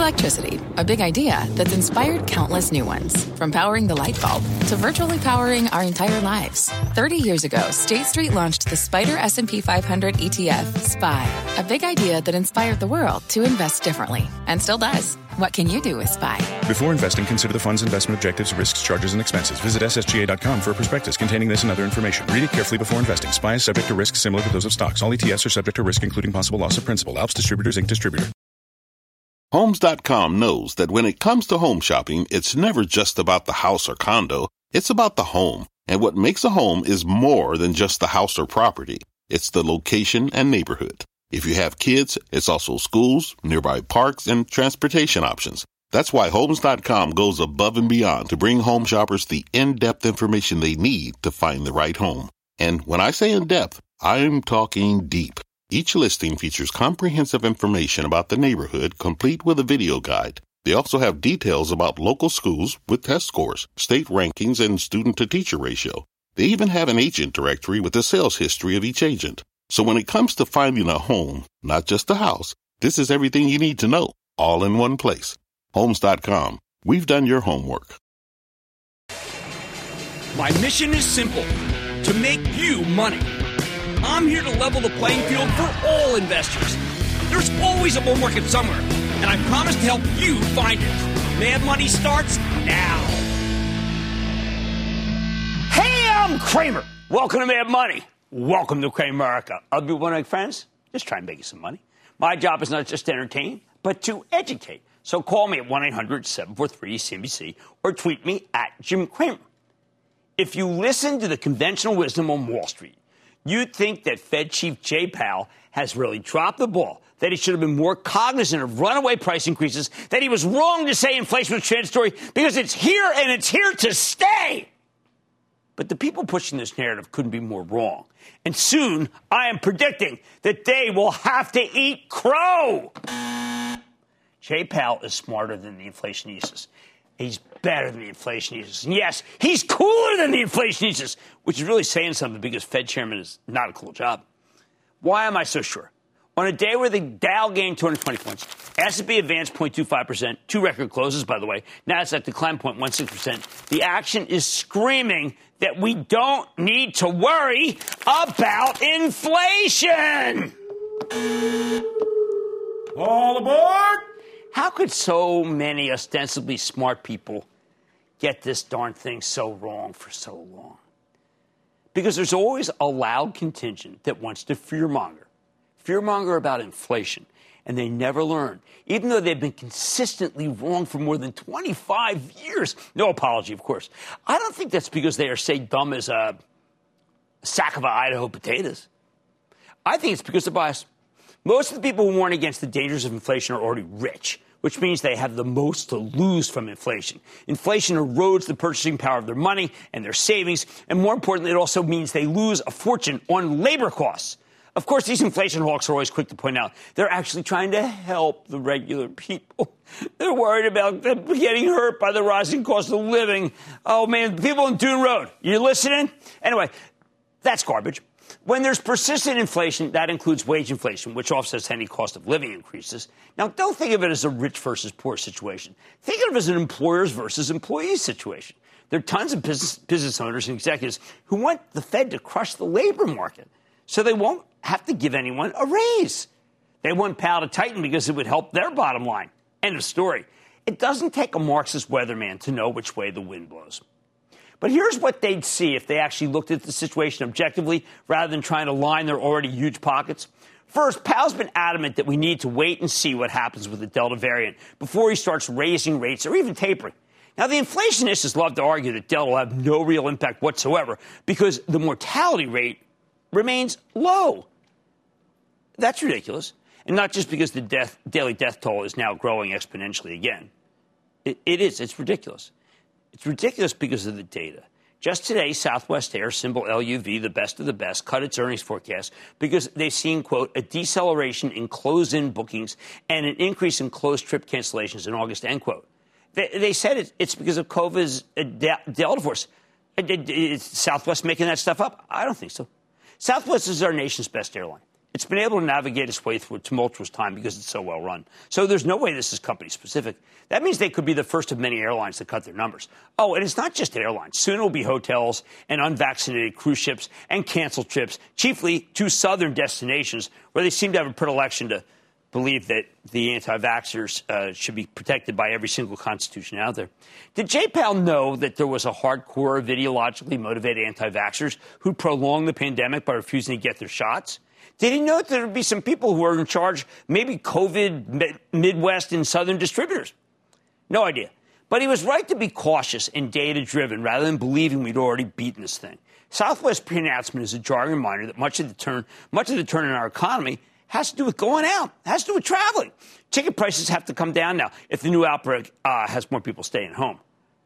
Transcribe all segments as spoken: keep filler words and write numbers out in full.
electricity, a big idea that's inspired countless new ones. From powering the light bulb to virtually powering our entire lives. thirty years ago, State Street launched the Spider S and P five hundred E T F, S P Y, a big idea that inspired the world to invest differently, and still does. What can you do with S P Y? Before investing, consider the fund's investment objectives, risks, charges, and expenses. Visit S S G A dot com for a prospectus containing this and other information. Read it carefully before investing. S P Y is subject to risks similar to those of stocks. All E T Fs are subject to risk, including possible loss of principal. Alps Distributors, Incorporated Distributor. Homes dot com knows that when it comes to home shopping, it's never just about the house or condo. It's about the home. And what makes a home is more than just the house or property. It's the location and neighborhood. If you have kids, it's also schools, nearby parks, and transportation options. That's why Homes dot com goes above and beyond to bring home shoppers the in-depth information they need to find the right home. And when I say in-depth, I'm talking deep. Each listing features comprehensive information about the neighborhood, complete with a video guide. They also have details about local schools with test scores, state rankings, and student-to-teacher ratio. They even have an agent directory with the sales history of each agent. So when it comes to finding a home, not just a house, this is everything you need to know, all in one place. Homes dot com. We've done your homework. My mission is simple, to make you money. I'm here to level the playing field for all investors. There's always a bull market somewhere, and I promise to help you find it. Mad Money starts now. Hey, I'm Kramer. Welcome to Mad Money. Welcome to Cramerica. I'll be one of my friends. Just try and make you some money. My job is not just to entertain, but to educate. So call me at one eight hundred seven four three C N B C or tweet me at Jim Cramer. If you listen to the conventional wisdom on Wall Street, you'd think that Fed Chief Jay Powell has really dropped the ball, that he should have been more cognizant of runaway price increases, that he was wrong to say inflation was transitory because it's here and it's here to stay. But the people pushing this narrative couldn't be more wrong. And soon, I am predicting that they will have to eat crow. Jay Powell is smarter than the inflationistas. He's better than the inflationistas. And yes, he's cooler than the inflationistas, which is really saying something because Fed chairman is not a cool job. Why am I so sure? On a day where the Dow gained two hundred twenty points, S and P advanced zero point two five percent, two record closes, by the way. NASDAQ declined zero point one six percent. The action is screaming that we don't need to worry about inflation. All aboard! How could so many ostensibly smart people get this darn thing so wrong for so long? Because there's always a loud contingent that wants to fearmonger. Fearmonger about inflation. And they never learn. Even though they've been consistently wrong for more than twenty-five years. No apology, of course. I don't think that's because they are, say, dumb as a sack of Idaho potatoes. I think it's because of bias. Most of the people who warn against the dangers of inflation are already rich, which means they have the most to lose from inflation. Inflation erodes the purchasing power of their money and their savings, and more importantly, it also means they lose a fortune on labor costs. Of course, these inflation hawks are always quick to point out they're actually trying to help the regular people. They're worried about them getting hurt by the rising cost of living. Oh, man, people on Dune Road, you listening? Anyway, that's garbage. When there's persistent inflation, that includes wage inflation, which offsets any cost of living increases. Now, don't think of it as a rich versus poor situation. Think of it as an employers versus employees situation. There are tons of business, business owners and executives who want the Fed to crush the labor market, so they won't have to give anyone a raise. They want Powell to tighten because it would help their bottom line. End of story. It doesn't take a Marxist weatherman to know which way the wind blows. But here's what they'd see if they actually looked at the situation objectively rather than trying to line their already huge pockets. First, Powell's been adamant that we need to wait and see what happens with the Delta variant before he starts raising rates or even tapering. Now, the inflationists love to argue that Delta will have no real impact whatsoever because the mortality rate remains low. That's ridiculous. And not just because the death, daily death toll is now growing exponentially again. It, it is. It's ridiculous. It's ridiculous because of the data. Just today, Southwest Air, symbol L U V, the best of the best, cut its earnings forecast because they've seen, quote, a deceleration in close-in bookings and an increase in closed trip cancellations in August, end quote. They, they said it, it's because of COVID's uh, Delta force. Is Southwest making that stuff up? I don't think so. Southwest is our nation's best airline. It's been able to navigate its way through a tumultuous time because it's so well run. So there's no way this is company specific. That means they could be the first of many airlines to cut their numbers. Oh, and it's not just airlines. Soon it will be hotels and unvaccinated cruise ships and canceled trips, chiefly to southern destinations where they seem to have a predilection to believe that the anti-vaxxers uh, should be protected by every single constitution out there. Did Jay Powell know that there was a hardcore of ideologically motivated anti-vaxxers who prolonged the pandemic by refusing to get their shots? Did he know that there would be some people who are in charge, maybe COVID Midwest and Southern distributors? No idea. But he was right to be cautious and data-driven rather than believing we'd already beaten this thing. Southwest pre-announcement is a jarring reminder that much of the turn, much of the turn in our economy has to do with going out, has to do with traveling. Ticket prices have to come down now if the new outbreak uh, has more people staying home.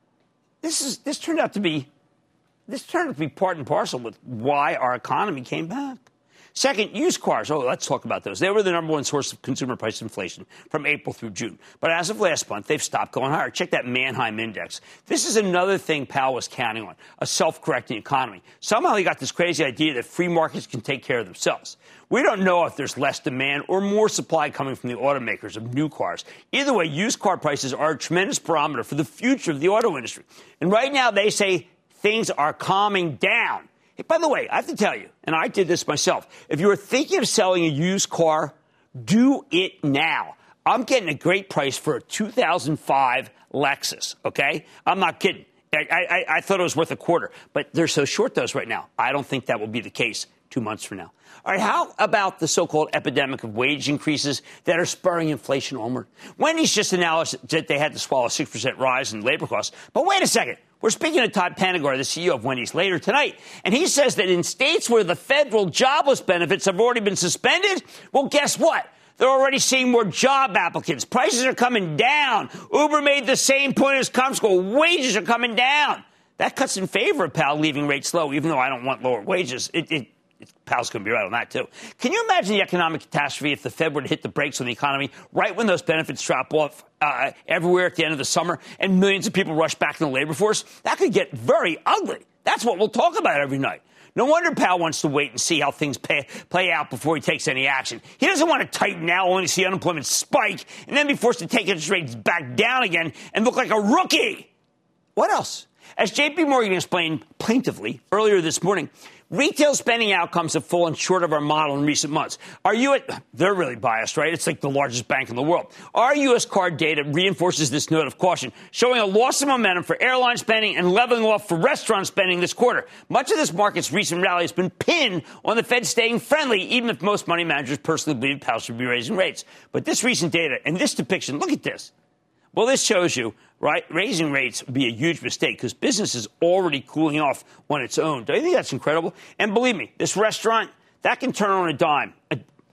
This is this turned out to be this turned out to be part and parcel with why our economy came back. Second, used cars. Oh, let's talk about those. They were the number one source of consumer price inflation from April through June. But as of last month, they've stopped going higher. Check that Manheim index. This is another thing Powell was counting on, a self-correcting economy. Somehow he got this crazy idea that free markets can take care of themselves. We don't know if there's less demand or more supply coming from the automakers of new cars. Either way, used car prices are a tremendous barometer for the future of the auto industry. And right now they say things are calming down. Hey, by the way, I have to tell you, and I did this myself, if you are thinking of selling a used car, do it now. I'm getting a great price for a two thousand five Lexus, okay? I'm not kidding. I, I, I thought it was worth a quarter, but they're so short those right now. I don't think that will be the case two months from now. All right, how about the so-called epidemic of wage increases that are spurring inflation onward? Wendy's just announced that they had to swallow a six percent rise in labor costs. But wait a second. We're speaking to Todd Penegor, the C E O of Wendy's, later tonight, and he says that in states where the federal jobless benefits have already been suspended, well, guess what? They're already seeing more job applicants. Prices are coming down. Uber made the same point as Comscore. Wages are coming down. That cuts in favor of Powell leaving rates low, even though I don't want lower wages. It, it, Powell's going to be right on that, too. Can you imagine the economic catastrophe if the Fed were to hit the brakes on the economy right when those benefits drop off uh, everywhere at the end of the summer and millions of people rush back in the labor force? That could get very ugly. That's what we'll talk about every night. No wonder Powell wants to wait and see how things pay, play out before he takes any action. He doesn't want to tighten now only to see unemployment spike and then be forced to take interest rates back down again and look like a rookie. What else? As J P Morgan explained plaintively earlier this morning, retail spending outcomes have fallen short of our model in recent months. Our U S they're really biased, right? It's like the largest bank in the world. Our U S card data reinforces this note of caution, showing a loss of momentum for airline spending and leveling off for restaurant spending this quarter. Much of this market's recent rally has been pinned on the Fed staying friendly, even if most money managers personally believe Powell should be raising rates. But this recent data and this depiction, look at this. Well, this shows you, right, raising rates would be a huge mistake because business is already cooling off on its own. Don't you think that's incredible? And believe me, this restaurant, that can turn on a dime. Uh,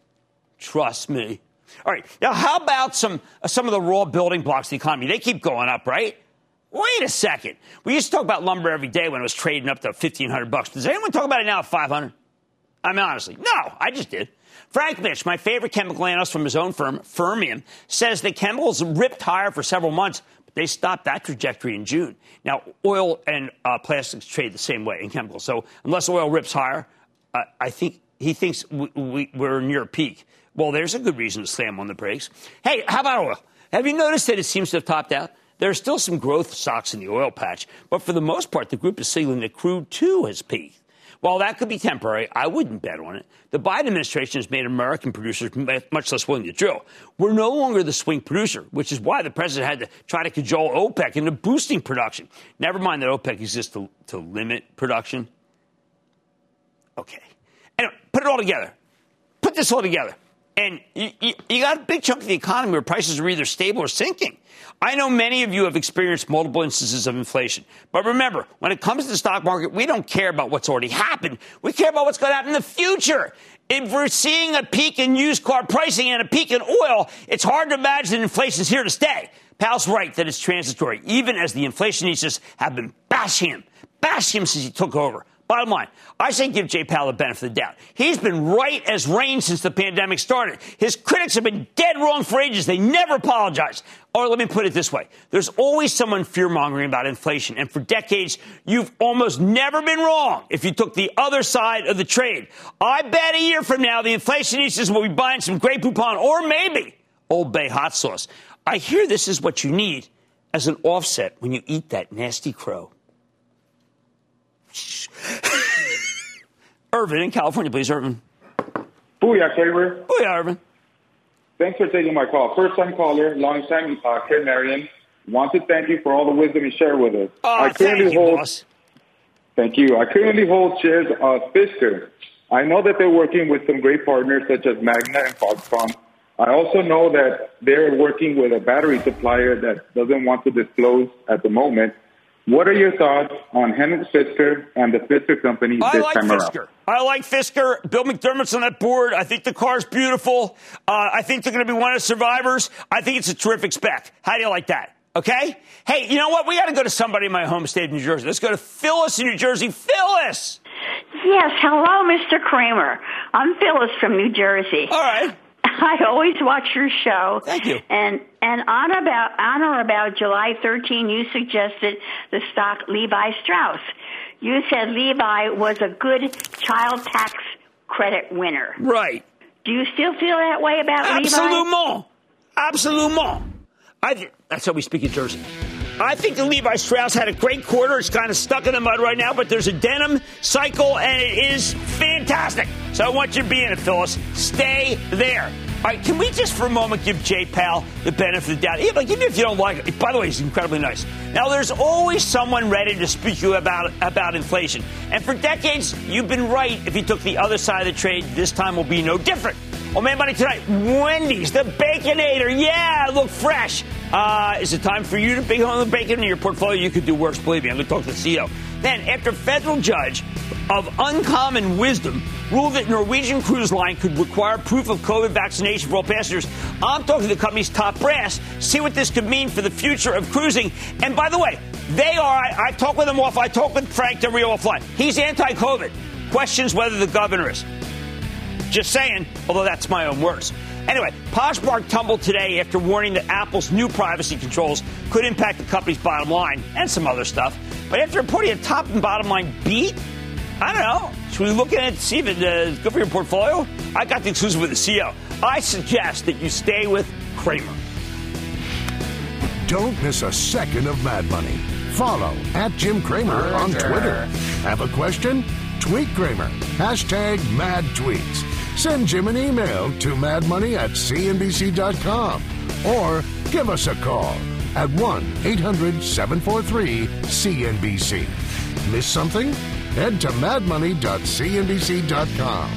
trust me. All right. Now, how about some uh, some of the raw building blocks of the economy? They keep going up, right? Wait a second. We used to talk about lumber every day when it was trading up to fifteen hundred bucks. Does anyone talk about it now at five hundred? I mean, honestly, no, I just did. Frank Mitch, my favorite chemical analyst from his own firm, Fermium, says the chemicals ripped higher for several months, but they stopped that trajectory in June. Now, oil and uh, plastics trade the same way in chemicals. So unless oil rips higher, uh, I think he thinks we, we, we're near a peak. Well, there's a good reason to slam on the brakes. Hey, how about oil? Have you noticed that it seems to have topped out? There are still some growth stocks in the oil patch, but for the most part, the group is signaling that crude, too, has peaked. While that could be temporary, I wouldn't bet on it. The Biden administration has made American producers much less willing to drill. We're no longer the swing producer, which is why the president had to try to cajole OPEC into boosting production. Never mind that OPEC exists to, to limit production. Okay. Anyway, put it all together. Put this all together. And you, you, you got a big chunk of the economy where prices are either stable or sinking. I know many of you have experienced multiple instances of inflation. But remember, when it comes to the stock market, we don't care about what's already happened. We care about what's going to happen in the future. If we're seeing a peak in used car pricing and a peak in oil, it's hard to imagine that inflation is here to stay. Powell's right that it's transitory, even as the inflationists have been bashing him, bashing him since he took over. Bottom line, I say give Jay Powell the benefit of the doubt. He's been right as rain since the pandemic started. His critics have been dead wrong for ages. They never apologize. Or let me put it this way. There's always someone fear-mongering about inflation. And for decades, you've almost never been wrong if you took the other side of the trade. I bet a year from now, the inflationistas will be buying some Grey Poupon or maybe Old Bay hot sauce. I hear this is what you need as an offset when you eat that nasty crow. Irvin in California, please, Irvin. Booyah, Kramer. Booyah, Irvin. Thanks for taking my call. First-time caller, long-time uh, Ken Marion. Want to thank you for all the wisdom you share with us. Oh, I thank you, hold, boss. Thank you. I currently hold shares of Fisker. I know that they're working with some great partners such as Magna and Foxconn. I also know that they're working with a battery supplier that doesn't want to disclose at the moment. What are your thoughts on Henry Fisker and the Fisker company I this like time Fisker. around? I like Fisker. Bill McDermott's on that board. I think the car's beautiful. Uh, I think they're going to be one of the survivors. I think it's a terrific spec. How do you like that? Okay? Hey, you know what? We got to go to somebody in my home state of New Jersey. Let's go to Phyllis in New Jersey. Phyllis! Yes. Hello, Mister Kramer. I'm Phyllis from New Jersey. All right. I always watch your show. Thank you. And and on about on or about July thirteenth, you suggested the stock Levi Strauss. You said Levi was a good child tax credit winner. Right. Do you still feel that way about Levi? Absolument. Absolument. I th- that's how we speak in Jersey. I think the Levi Strauss had a great quarter. It's kind of stuck in the mud right now, but there's a denim cycle, and it is fantastic. So I want you to be in it, Phyllis. Stay there. All right, can we just for a moment give Jay Powell the benefit of the doubt? Even, even if you don't like it. By the way, he's incredibly nice. Now, there's always someone ready to speak to you about, about inflation. And for decades, you've been right. If you took the other side of the trade, this time will be no different. Well, Man Money tonight, Wendy's, the Baconator. Yeah, look fresh. Uh, is it time for you to big on the bacon in your portfolio? You could do worse, believe me. I'm going to talk to the C E O. Then, after federal judge of uncommon wisdom ruled that Norwegian Cruise Line could require proof of COVID vaccination for all passengers, I'm talking to the company's top brass, see what this could mean for the future of cruising. And by the way, they are, I, I talked with them off, I talked with Frank Del Rio offline. He's anti-COVID. Questions whether the governor is. Just saying, although that's my own words. Anyway, Poshmark tumbled today after warning that Apple's new privacy controls could impact the company's bottom line and some other stuff. But after reporting a top and bottom line beat, I don't know. Should we look at it and see if it's uh, good for your portfolio? I got the exclusive with the C E O. I suggest that you stay with Kramer. Don't miss a second of Mad Money. Follow at Jim Kramer on Twitter. Have a question? Tweet Kramer. Hashtag mad tweets. Send Jim an email to madmoney at c n b c dot com or give us a call at one eight hundred seven four three C N B C. Miss something? Head to mad money dot c n b c dot com.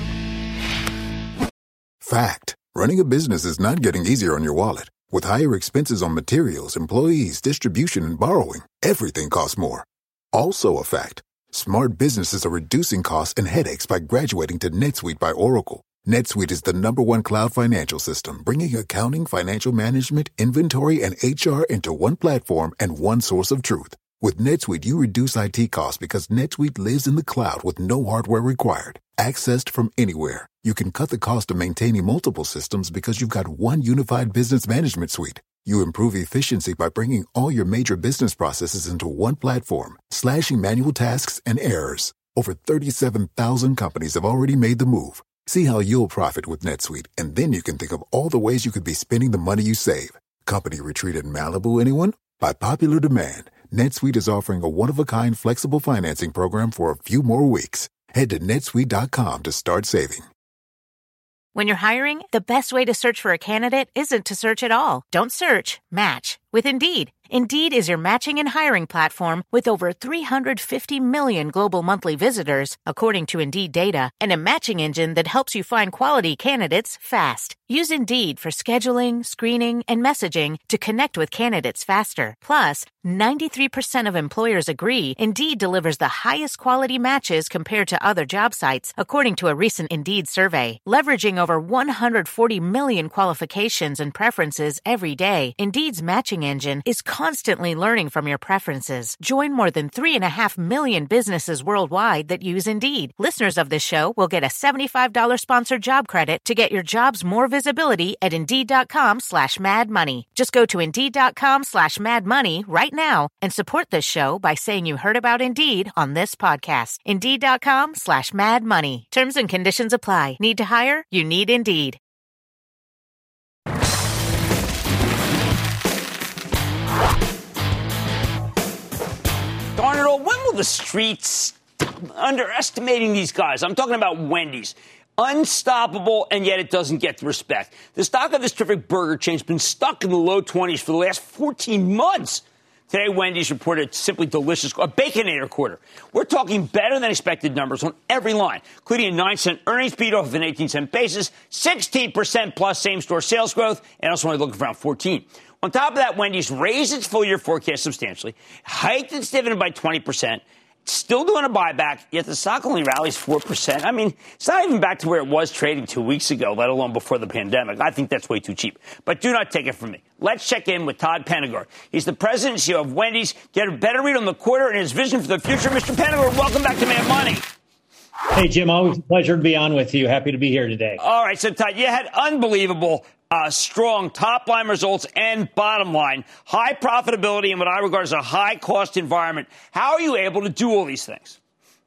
Fact. Running a business is not getting easier on your wallet. With higher expenses on materials, employees, distribution, and borrowing, everything costs more. Also a fact. Smart businesses are reducing costs and headaches by graduating to NetSuite by Oracle. NetSuite is the number one cloud financial system, bringing accounting, financial management, inventory, and H R into one platform and one source of truth. With NetSuite, you reduce I T costs because NetSuite lives in the cloud with no hardware required. Accessed from anywhere, you can cut the cost of maintaining multiple systems because you've got one unified business management suite. You improve efficiency by bringing all your major business processes into one platform, slashing manual tasks and errors. Over thirty-seven thousand companies have already made the move. See how you'll profit with NetSuite, and then you can think of all the ways you could be spending the money you save. Company retreat in Malibu, anyone? By popular demand, NetSuite is offering a one-of-a-kind flexible financing program for a few more weeks. Head to netsuite dot com to start saving. When you're hiring, the best way to search for a candidate isn't to search at all. Don't search, match with Indeed. Indeed is your matching and hiring platform with over three hundred fifty million global monthly visitors, according to Indeed data, and a matching engine that helps you find quality candidates fast. Use Indeed for scheduling, screening, and messaging to connect with candidates faster. Plus, ninety-three percent of employers agree Indeed delivers the highest quality matches compared to other job sites, according to a recent Indeed survey. Leveraging over one hundred forty million qualifications and preferences every day, Indeed's matching engine is constantly learning from your preferences. Join more than three and a half million businesses worldwide that use Indeed. Listeners of this show will get a seventy-five dollars sponsored job credit to get your jobs more visibility at Indeed.com slash Mad Money. Just go to Indeed.com slash Mad Money right now and support this show by saying you heard about Indeed on this podcast. Indeed.com slash Mad Money. Terms and conditions apply. Need to hire? You need Indeed. Darn it all, when will the streets underestimating these guys? I'm talking about Wendy's. Unstoppable, and yet it doesn't get the respect. The stock of this terrific burger chain has been stuck in the low twenties for the last fourteen months. Today, Wendy's reported simply delicious, a Baconator quarter. We're talking better than expected numbers on every line, including a nine cent earnings beat off of an eighteen cent basis, sixteen percent plus same-store sales growth, and also only looking for around fourteen. On top of that, Wendy's raised its full-year forecast substantially, hiked its dividend by twenty percent, still doing a buyback, yet the stock only rallies four percent. I mean, it's not even back to where it was trading two weeks ago, let alone before the pandemic. I think that's way too cheap. But do not take it from me. Let's check in with Todd Penegor. He's the president and C E O of Wendy's. Get a better read on the quarter and his vision for the future. Mister Penegor, welcome back to Mad Money. Hey, Jim, always a pleasure to be on with you. Happy to be here today. All right, so Todd, you had unbelievable Uh, strong top-line results and bottom line, high profitability in what I regard as a high-cost environment. How are you able to do all these things?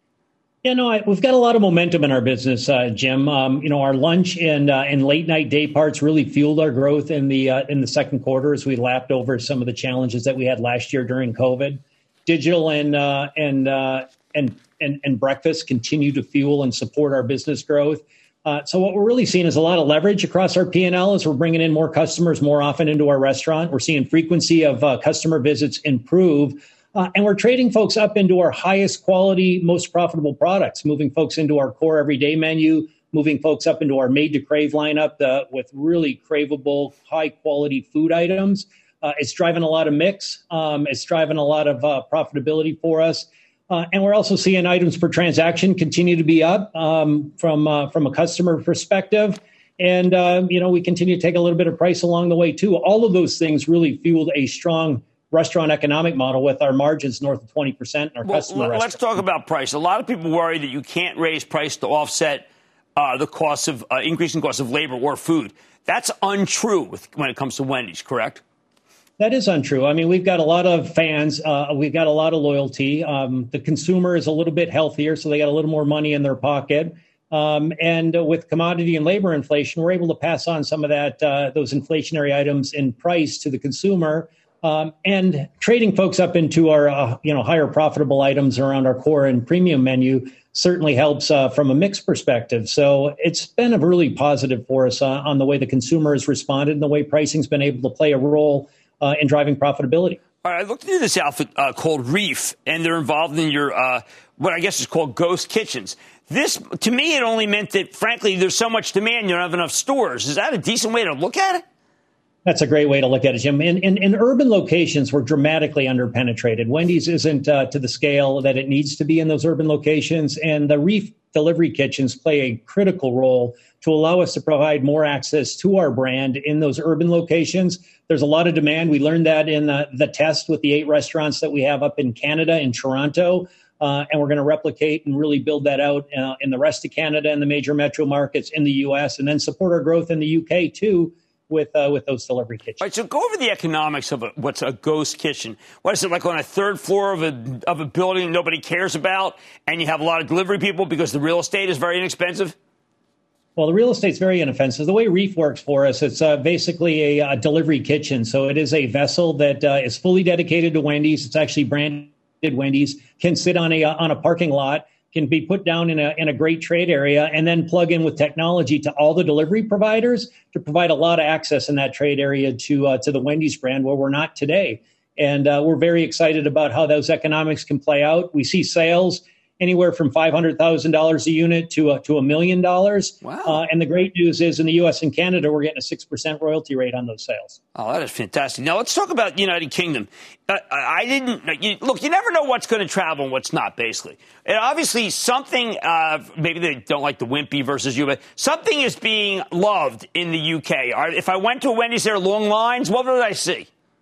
Yeah, no, I, we've got a lot of momentum in our business, uh, Jim. Um, you know, our lunch and uh, and late-night day parts really fueled our growth in the uh, in the second quarter as we lapped over some of the challenges that we had last year during COVID. Digital and uh, and, uh, and and and breakfast continue to fuel and support our business growth. Uh, so what we're really seeing is a lot of leverage across our P and L as we're bringing in more customers more often into our restaurant. We're seeing frequency of uh, customer visits improve, uh, and we're trading folks up into our highest quality, most profitable products, moving folks into our core everyday menu, moving folks up into our made to crave lineup uh, with really craveable, high quality food items. Uh, it's driving a lot of mix. Um, it's driving a lot of uh, profitability for us. Uh, and we're also seeing items per transaction continue to be up um, from uh, from a customer perspective. And, uh, you know, we continue to take a little bit of price along the way, too. All of those things really fueled a strong restaurant economic model with our margins north of twenty percent in our well, customer l- Let's restaurant. talk about price. A lot of people worry that you can't raise price to offset uh, the cost of uh, increasing costs of labor or food. That's untrue with, when it comes to Wendy's, correct? That is untrue. I mean, we've got a lot of fans. Uh, we've got a lot of loyalty. Um, the consumer is a little bit healthier, so they got a little more money in their pocket. Um, and uh, with commodity and labor inflation, we're able to pass on some of that, uh, those inflationary items in price to the consumer. Um, and trading folks up into our, uh, you know, higher profitable items around our core and premium menu certainly helps uh, from a mix perspective. So it's been a really positive for us uh, on the way the consumer has responded and the way pricing's been able to play a role Uh, in driving profitability. All right, I looked into this outfit uh, called Reef, and they're involved in your, uh, what I guess is called ghost kitchens. This, to me, it only meant that, frankly, there's so much demand, you don't have enough stores. Is that a decent way to look at it? That's a great way to look at it, Jim. In, in, in urban locations, we're dramatically underpenetrated. Wendy's isn't uh, to the scale that it needs to be in those urban locations, and the Reef delivery kitchens play a critical role to allow us to provide more access to our brand in those urban locations. There's a lot of demand. We learned that in uh, the test with the eight restaurants that we have up in Canada, in Toronto, uh, and we're going to replicate and really build that out uh, in the rest of Canada and the major metro markets in the U S, and then support our growth in the U K, too, with uh, with those delivery kitchens. All right, so go over the economics of a, what's a ghost kitchen. What is it, like on a third floor of a of a building nobody cares about, and you have a lot of delivery people because the real estate is very inexpensive? Well, the real estate's very inoffensive. The way Reef works for us, it's uh, basically a, a delivery kitchen. So it is a vessel that uh, is fully dedicated to Wendy's. It's actually branded Wendy's, can sit on a on a parking lot, can be put down in a in a great trade area, and then plug in with technology to all the delivery providers to provide a lot of access in that trade area to uh, to the Wendy's brand, where we're not today. And uh, we're very excited about how those economics can play out. We see sales anywhere from five hundred thousand dollars a unit to a, to a million dollars. Wow. Uh, and the great news is in the U S and Canada, we're getting a six percent royalty rate on those sales. Oh, that is fantastic. Now, let's talk about the United Kingdom. Uh, I didn't you, look, you never know what's going to travel and what's not, basically. And obviously, something, uh, maybe they don't like the Wimpy versus you, but something is being loved in the U K. If I went to a Wendy's, there are long lines. What would I see?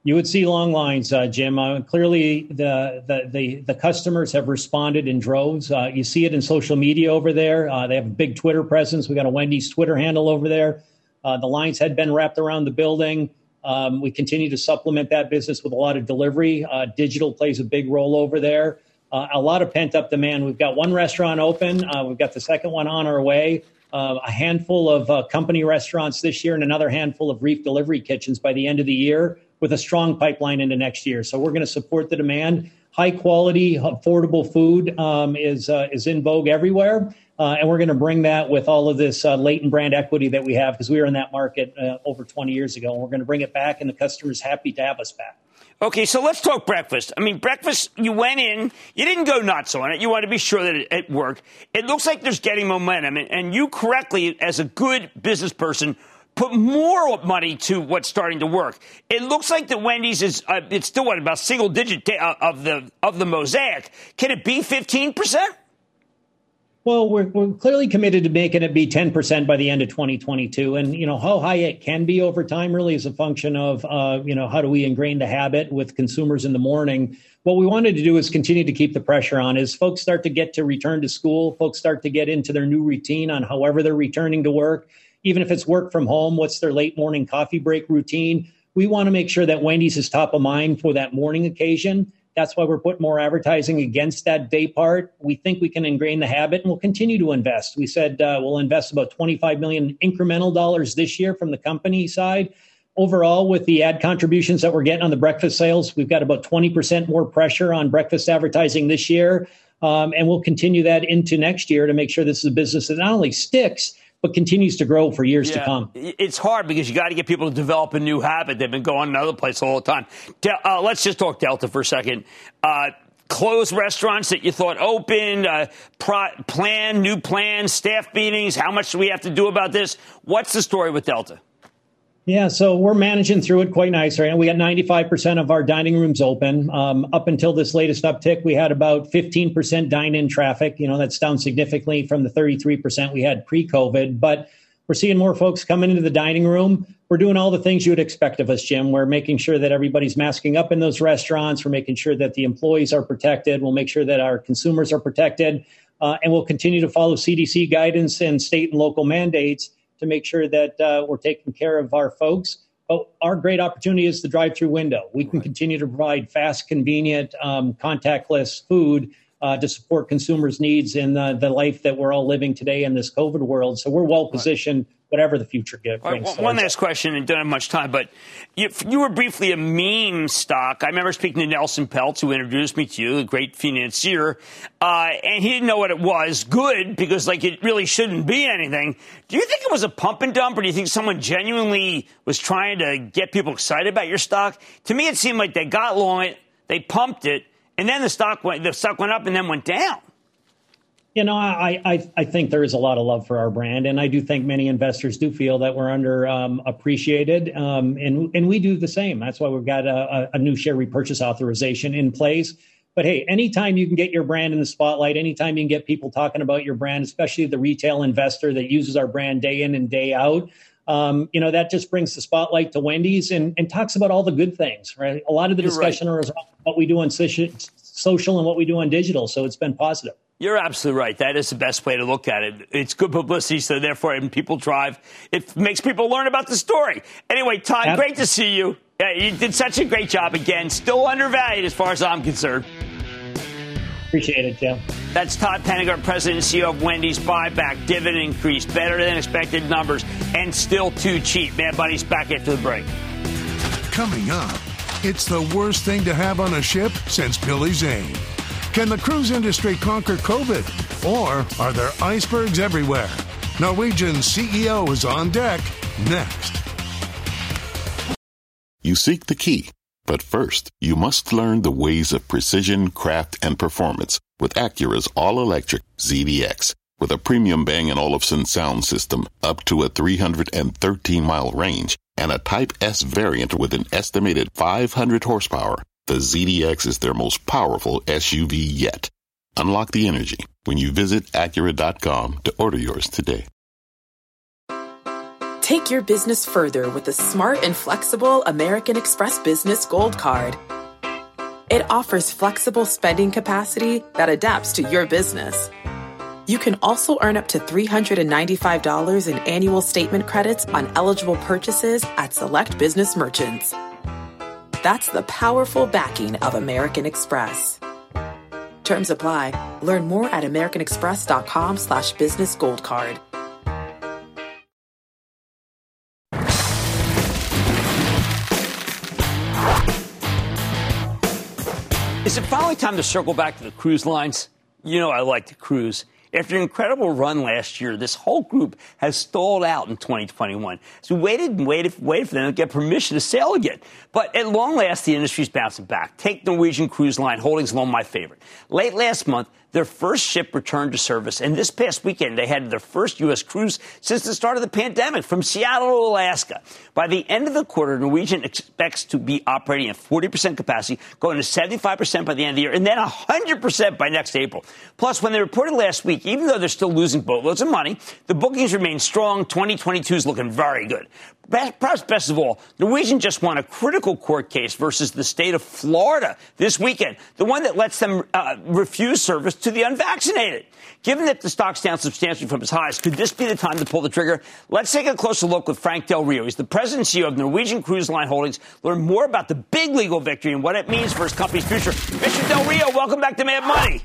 You would see long lines, uh, Jim. Uh, clearly, the, the the the customers have responded in droves. Uh, you see it in social media over there. Uh, they have a big Twitter presence. We got a Wendy's Twitter handle over there. Uh, the lines had been wrapped around the building. Um, we continue to supplement that business with a lot of delivery. Uh, digital plays a big role over there. Uh, a lot of pent-up demand. We've got one restaurant open. Uh, we've got the second one on our way. Uh, a handful of uh, company restaurants this year and another handful of Reef delivery kitchens by the end of the year, with a strong pipeline into next year. So we're going to support the demand. High quality, affordable food um, is uh, is in vogue everywhere. Uh, and we're going to bring that with all of this uh, latent brand equity that we have, because we were in that market uh, over twenty years ago. And we're going to bring it back, and the customer's happy to have us back. Okay, so let's talk breakfast. I mean, breakfast, you went in, you didn't go nuts on it. You wanted to be sure that it, it worked. It looks like there's getting momentum. And, and you correctly, as a good business person, put more money to what's starting to work. It looks like the Wendy's is, uh, it's still what, about single digit of the of the mosaic. Can it be fifteen percent? Well, we're, we're clearly committed to making it be ten percent by the end of twenty twenty-two. And, you know, how high it can be over time really is a function of, uh, you know, how do we ingrain the habit with consumers in the morning? What we wanted to do is continue to keep the pressure on as folks start to get to return to school, folks start to get into their new routine on however they're returning to work. Even if it's work from home, what's their late morning coffee break routine? We want to make sure that Wendy's is top of mind for that morning occasion. That's why we're putting more advertising against that day part. We think we can ingrain the habit, and we'll continue to invest. We said uh, we'll invest about twenty-five million incremental dollars this year from the company side. Overall, with the ad contributions that we're getting on the breakfast sales, we've got about twenty percent more pressure on breakfast advertising this year. Um, and we'll continue that into next year to make sure this is a business that not only sticks, but continues to grow for years yeah, to come. It's hard because you got to get people to develop a new habit. They've been going another place all the time. De- uh, let's just talk Delta for a second. Uh, closed restaurants that you thought opened, uh, pro- plan, new plans, staff meetings. How much do we have to do about this? What's the story with Delta? Yeah, so we're managing through it quite nice right now. We got ninety-five percent of our dining rooms open. Um, up until this latest uptick, we had about fifteen percent dine-in traffic. You know, that's down significantly from the thirty-three percent we had pre-COVID. But we're seeing more folks coming into the dining room. We're doing all the things you would expect of us, Jim. We're making sure that everybody's masking up in those restaurants. We're making sure that the employees are protected. We'll make sure that our consumers are protected. Uh, and we'll continue to follow C D C guidance and state and local mandates to make sure that uh, we're taking care of our folks. But our great opportunity is the drive-through window. We can continue to provide fast, convenient, um, contactless food uh, to support consumers' needs in the, the life that we're all living today in this COVID world. So we're well positioned, whatever the future brings. Right, one last question, and don't have much time, but you, you were briefly a meme stock. I remember speaking to Nelson Peltz, who introduced me to you, a great financier, uh, and he didn't know what it was. Good, because like it really shouldn't be anything. Do you think it was a pump and dump, or do you think someone genuinely was trying to get people excited about your stock? To me, it seemed like they got long it, they pumped it, and then the stock went, the stock went up and then went down. You know, I, I I think there is a lot of love for our brand, and I do think many investors do feel that we're under um, appreciated, um, and and we do the same. That's why we've got a, a new share repurchase authorization in place. But hey, anytime you can get your brand in the spotlight, anytime you can get people talking about your brand, especially the retail investor that uses our brand day in and day out, um, you know, that just brings the spotlight to Wendy's and, and talks about all the good things, right? A lot of the You're discussion right. is what we do on social and what we do on digital, so it's been positive. You're absolutely right. That is the best way to look at it. It's good publicity, so therefore, when people drive, it makes people learn about the story. Anyway, Todd, yep. Great to see you. Uh, you did such a great job again. Still undervalued as far as I'm concerned. Appreciate it, Jim. That's Todd Penegart, President and C E O of Wendy's. Buyback, dividend increase, better than expected numbers, and still too cheap. Mad Money's back after the break. Coming up, it's the worst thing to have on a ship since Billy Zane. Can the cruise industry conquer COVID? Or are there icebergs everywhere? Norwegian C E O is on deck next. You seek the key, but first, you must learn the ways of precision, craft, and performance with Acura's all-electric Z D X. With a premium Bang & Olufsen sound system up to a three hundred thirteen mile range and a Type S variant with an estimated five hundred horsepower, the Z D X is their most powerful S U V yet. Unlock the energy when you visit Acura dot com to order yours today. Take your business further with the smart and flexible American Express Business Gold Card. It offers flexible spending capacity that adapts to your business. You can also earn up to three hundred ninety-five dollars in annual statement credits on eligible purchases at select business merchants. That's the powerful backing of American Express. Terms apply. Learn more at americanexpress.com slash business gold card. Is it finally time to circle back to the cruise lines? You know I like to cruise. After an incredible run last year, this whole group has stalled out in twenty twenty-one. So we waited and waited, waited for them to get permission to sail again. But at long last, the industry's bouncing back. Take Norwegian Cruise Line Holdings alone, my favorite. Late last month, their first ship returned to service, and this past weekend, they had their first U S cruise since the start of the pandemic from Seattle to Alaska. By the end of the quarter, Norwegian expects to be operating at forty percent capacity, going to seventy-five percent by the end of the year, and then one hundred percent by next April. Plus, when they reported last week, even though they're still losing boatloads of money, the bookings remain strong. twenty twenty-two is looking very good. Perhaps best of all, Norwegian just won a critical court case versus the state of Florida this weekend, the one that lets them uh, refuse service to the unvaccinated. Given that the stock's down substantially from its highs, could this be the time to pull the trigger? Let's take a closer look with Frank Del Rio. He's the president and C E O of Norwegian Cruise Line Holdings. Learn more about the big legal victory and what it means for his company's future. Mister Del Rio, welcome back to Mad Money.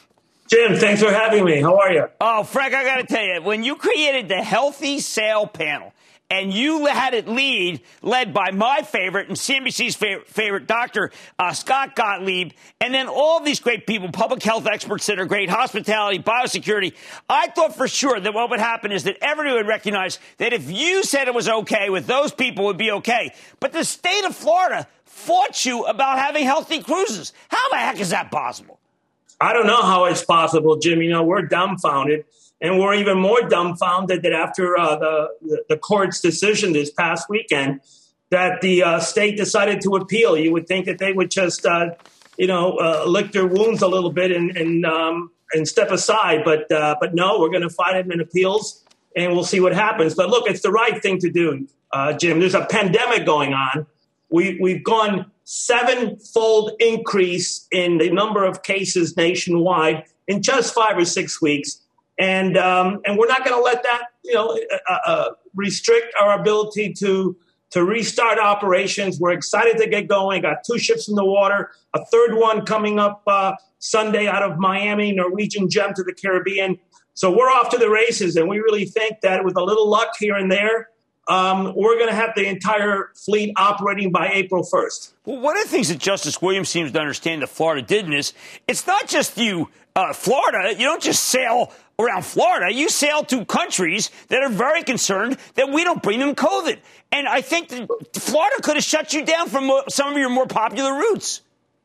Jim, thanks for having me. How are you? Oh, Frank, I got to tell you, when you created the Healthy Sail panel, and you had it lead, led by my favorite and C N B C's favorite, favorite Doctor Uh, Scott Gottlieb, and then all of these great people, public health experts that are great, hospitality, biosecurity. I thought for sure that what would happen is that everyone would recognize that if you said it was okay with those people, it would be okay. But the state of Florida fought you about having healthy cruises. How the heck is that possible? I don't know how it's possible, Jim. You know, we're dumbfounded. And we're even more dumbfounded that after uh, the, the court's decision this past weekend, that the uh, state decided to appeal. You would think that they would just, uh, you know, uh, lick their wounds a little bit and and, um, and step aside. But uh, but no, we're going to fight them in appeals, and we'll see what happens. But look, it's the right thing to do, uh, Jim. There's a pandemic going on. We, we've gone seven-fold increase in the number of cases nationwide in just five or six weeks. And um, and we're not going to let that, you know, uh, uh, restrict our ability to to restart operations. We're excited to get going. Got two ships in the water, a third one coming up uh, Sunday out of Miami, Norwegian Gem to the Caribbean. So we're off to the races, and we really think that with a little luck here and there, um, we're going to have the entire fleet operating by April first. Well, one of the things that Justice Williams seems to understand that Florida didn't is it's not just you, uh, Florida. You don't just sail around Florida. You sail to countries that are very concerned that we don't bring them COVID. And I think that Florida could have shut you down from some of your more popular routes.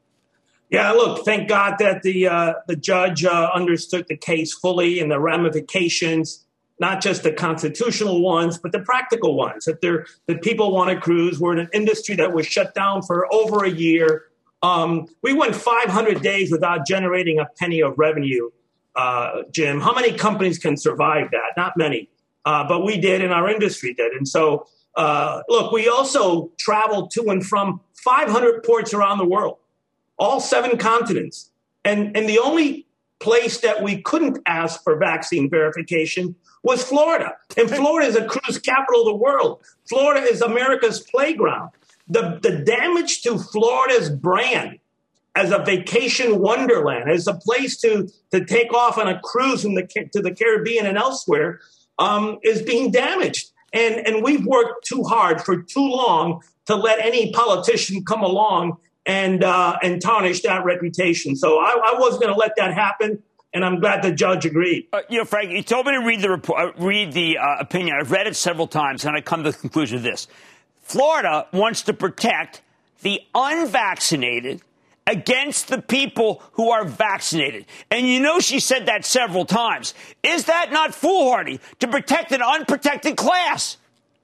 Yeah, look, thank God that the uh, the judge uh, understood the case fully and the ramifications, not just the constitutional ones, but the practical ones. That there, that people want to cruise. We're in an industry that was shut down for over a year. Um, we went five hundred days without generating a penny of revenue. Uh, Jim, how many companies can survive that? Not many, uh, but we did, and our industry did. And so, uh, look, we also traveled to and from five hundred ports around the world, all seven continents. And, and the only place that we couldn't ask for vaccine verification was Florida. And Florida is a cruise capital of the world. Florida is America's playground. The, the damage to Florida's brand as a vacation wonderland, as a place to, to take off on a cruise from the, to the Caribbean and elsewhere, um, is being damaged. And, and we've worked too hard for too long to let any politician come along and uh, and tarnish that reputation. So I, I wasn't going to let that happen, and I'm glad the judge agreed. Uh, you know, Frank, you told me to read the report, uh, read the uh, opinion. I've read it several times, and I come to the conclusion of this. Florida wants to protect the unvaccinated against the people who are vaccinated. And you know she said that several times. Is that not foolhardy to protect an unprotected class?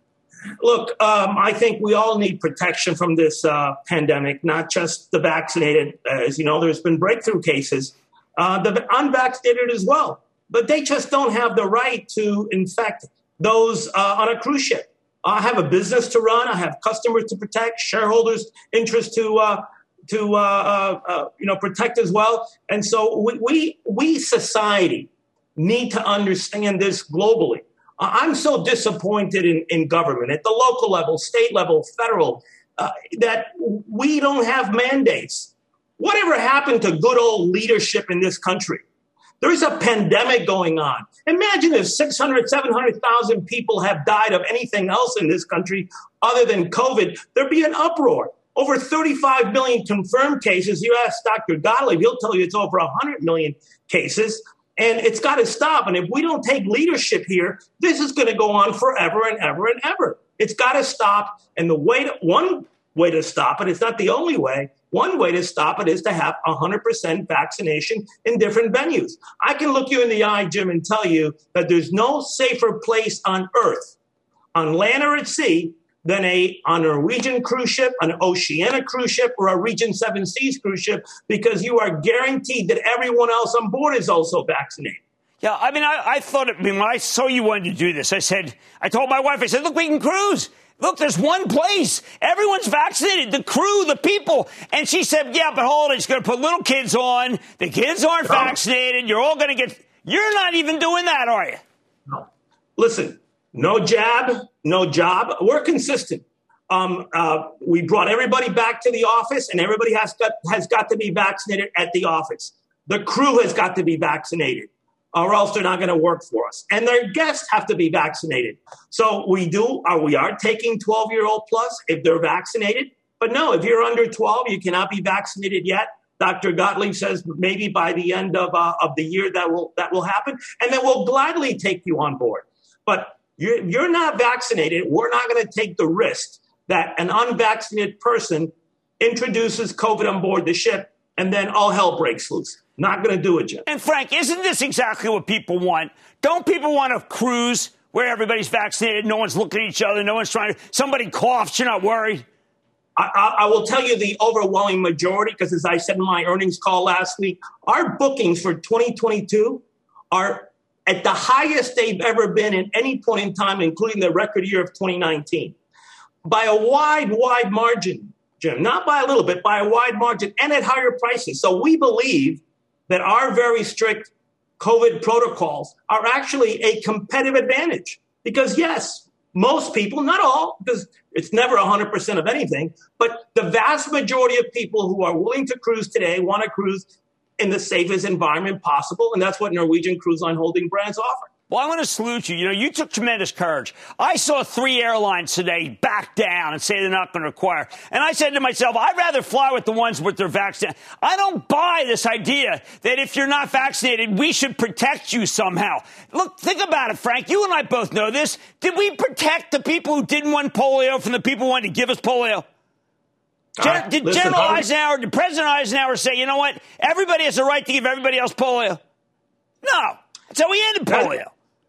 Look, um, I think we all need protection from this uh, pandemic, not just the vaccinated. As you know, there's been breakthrough cases, uh, the unvaccinated as well. But they just don't have the right to infect those uh, on a cruise ship. I have a business to run. I have customers to protect, shareholders' interest to uh, to uh, uh, uh, you know protect as well. And so we we, we society need to understand this globally. I'm so disappointed in, in government at the local level, state level, federal, uh, that we don't have mandates. Whatever happened to good old leadership in this country? There's a pandemic going on. Imagine if six hundred, seven hundred thousand people have died of anything else in this country other than COVID. There'd be an uproar. Over thirty-five million confirmed cases. You ask Doctor Gottlieb, he'll tell you it's over one hundred million cases. And it's got to stop. And if we don't take leadership here, this is going to go on forever and ever and ever. It's got to stop. And the way to, one way to stop it, it's not the only way. One way to stop it is to have one hundred percent vaccination in different venues. I can look you in the eye, Jim, and tell you that there's no safer place on earth, on land or at sea, than a, a Norwegian cruise ship, an Oceania cruise ship, or a Region seven Seas cruise ship, because you are guaranteed that everyone else on board is also vaccinated. Yeah, I mean, I, I thought, I mean, when I saw you wanted to do this, I said, I told my wife, I said, look, we can cruise. Look, there's one place. Everyone's vaccinated, the crew, the people. And she said, yeah, but hold it. It's going to put little kids on. The kids aren't no. vaccinated. You're all going to get, you're not even doing that, are you? No. Listen. No jab, no job. We're consistent. Um, uh, we brought everybody back to the office, and everybody has got has got to be vaccinated at the office. The crew has got to be vaccinated, or else they're not going to work for us. And their guests have to be vaccinated. So we do, or we are taking twelve-year-old plus if they're vaccinated. But no, if you're under twelve, you cannot be vaccinated yet. Doctor Gottlieb says maybe by the end of uh, of the year that will that will happen, and then we'll gladly take you on board. But You're, you're not vaccinated. We're not going to take the risk that an unvaccinated person introduces COVID on board the ship and then all hell breaks loose. Not going to do it, Jim. And Frank, isn't this exactly what people want? Don't people want a cruise where everybody's vaccinated, no one's looking at each other, no one's trying to, somebody coughs, you're not worried? I, I, I will tell you the overwhelming majority, because as I said in my earnings call last week, our bookings for twenty twenty-two are at the highest they've ever been at any point in time, including the record year of twenty nineteen. By a wide, wide margin, Jim, not by a little bit, by a wide margin, and at higher prices. So we believe that our very strict COVID protocols are actually a competitive advantage. Because, yes, most people, not all, because it's never one hundred percent of anything, but the vast majority of people who are willing to cruise today want to cruise in the safest environment possible, and that's what Norwegian Cruise Line Holding brands offer. Well, I want to salute you. You know, you took tremendous courage. I saw three airlines today back down and say they're not going to require. And I said to myself, I'd rather fly with the ones with their vaccine. I don't buy this idea that if you're not vaccinated, we should protect you somehow. Look, think about it, Frank. You and I both know this. Did we protect the people who didn't want polio from the people who wanted to give us polio? Gen- did Listen, General Eisenhower, did President Eisenhower say, you know what, everybody has a right to give everybody else polio? No. That's how we ended polio.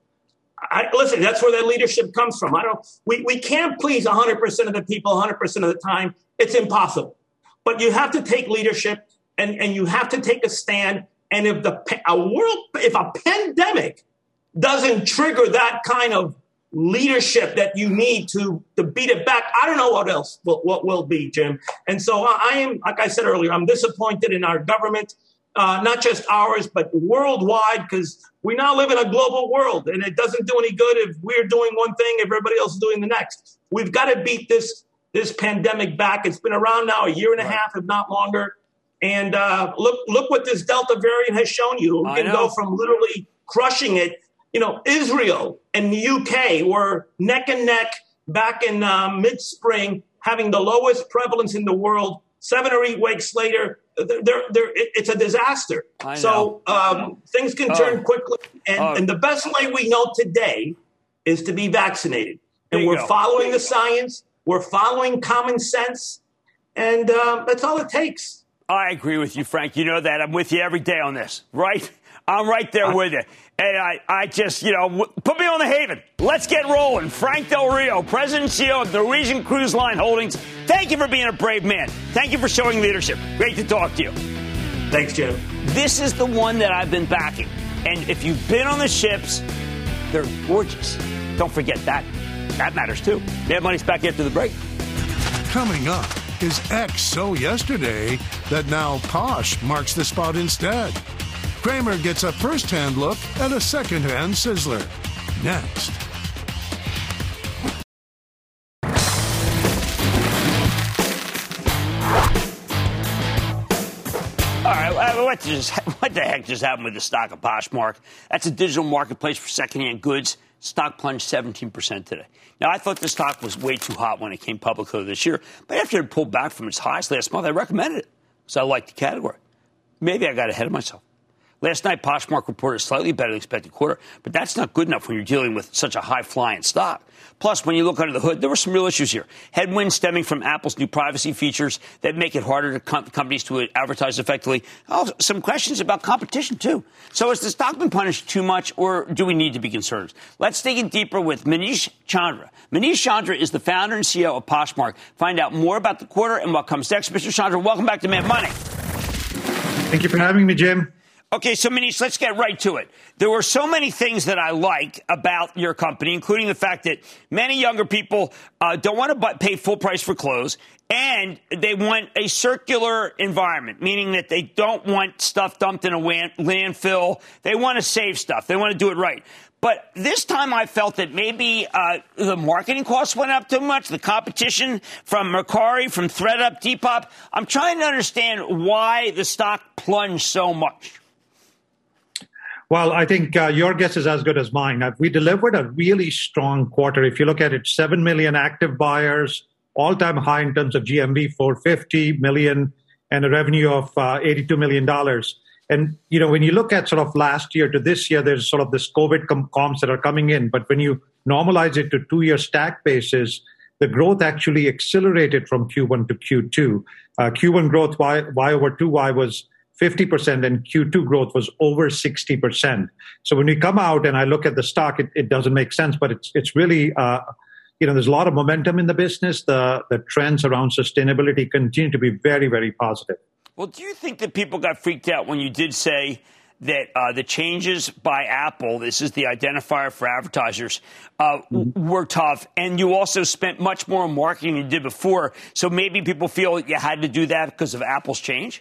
I, listen, that's where that leadership comes from. I don't. We, we can't please one hundred percent of the people one hundred percent of the time. It's impossible. But you have to take leadership, and, and you have to take a stand. And if the a world, if a pandemic doesn't trigger that kind of leadership that you need to, to beat it back, I don't know what else will, what will be, Jim. And so I, I am, like I said earlier, I'm disappointed in our government, uh, not just ours, but worldwide, because we now live in a global world, and it doesn't do any good if we're doing one thing, if everybody else is doing the next. We've got to beat this this pandemic back. It's been around now a year and a half, if not longer. And uh, look look what this Delta variant has shown you. We can go from literally crushing it. You know, Israel and the U K were neck and neck back in uh, mid-spring, having the lowest prevalence in the world. Seven or eight weeks later, they're, they're, it's a disaster. So um, things can turn oh. quickly. And, oh. and the best way we know today is to be vaccinated. And we're go. following the science. We're following common sense. And uh, that's all it takes. I agree with you, Frank. You know that. I'm with you every day on this, right? I'm right there I, with you. And I, I just, you know, put me on the Haven. Let's get rolling. Frank Del Rio, President and C E O of Norwegian Cruise Line Holdings. Thank you for being a brave man. Thank you for showing leadership. Great to talk to you. Thanks, Jim. This is the one that I've been backing. And if you've been on the ships, they're gorgeous. Don't forget that. That matters, too. Mad Money's back after the break. Coming up, is X so yesterday that now Posh marks the spot instead? Kramer gets a first-hand look at a second-hand sizzler. Next. All right, what, just, what the heck just happened with the stock of Poshmark? That's a digital marketplace for secondhand goods. Stock plunged seventeen percent today. Now, I thought the stock was way too hot when it came public earlier this year, but after it pulled back from its highs last month, I recommended it because I liked the category. Maybe I got ahead of myself. Last night, Poshmark reported a slightly better than expected quarter, but that's not good enough when you're dealing with such a high-flying stock. Plus, when you look under the hood, there were some real issues here. Headwinds stemming from Apple's new privacy features that make it harder for com- companies to advertise effectively. Oh, some questions about competition, too. So has the stock been punished too much, or do we need to be concerned? Let's dig in deeper with Manish Chandra. Manish Chandra is the founder and C E O of Poshmark. Find out more about the quarter and what comes next. Mister Chandra, welcome back to Mad Money. Thank you for having me, Jim. Okay, so Manish, let's get right to it. There were so many things that I like about your company, including the fact that many younger people uh, don't want to pay full price for clothes, and they want a circular environment, meaning that they don't want stuff dumped in a landfill. They want to save stuff. They want to do it right. But this time I felt that maybe uh, the marketing costs went up too much, the competition from Mercari, from ThredUp, Depop. I'm trying to understand why the stock plunged so much. Well, I think uh, your guess is as good as mine. Uh, we delivered a really strong quarter. If you look at it, seven million active buyers, all-time high in terms of G M V, four hundred fifty million, and a revenue of uh, eighty-two million dollars. And, you know, when you look at sort of last year to this year, there's sort of this COVID com- comps that are coming in. But when you normalize it to two-year stack basis, the growth actually accelerated from Q one to Q two. Uh, Q one growth Y, y over two Y was fifty percent, and Q two growth was over sixty percent. So when we come out and I look at the stock, it, it doesn't make sense, but it's it's really, uh, you know, there's a lot of momentum in the business. The, the trends around sustainability continue to be very, very positive. Well, do you think that people got freaked out when you did say that uh, the changes by Apple, this is the identifier for advertisers, uh, mm-hmm. were tough, and you also spent much more on marketing than you did before, so maybe people feel you had to do that because of Apple's change?